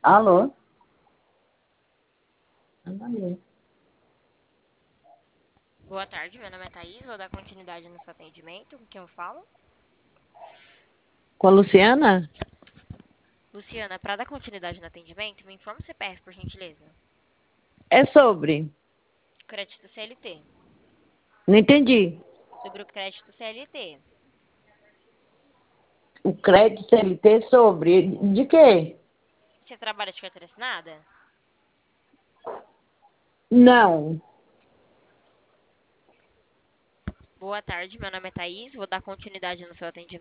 Alô? Alô? Boa tarde, meu nome é Thaís, vou dar continuidade no seu atendimento. Com quem eu falo? Com a Luciana? Luciana, para dar continuidade no atendimento, me informa o CPF, por gentileza. É sobre. Crédito CLT. Não entendi. Sobre o crédito CLT. O crédito CLT sobre. De quê? Você trabalha de carteira assinada? Não. Boa tarde, meu nome é Thaís, vou dar continuidade no seu atendimento.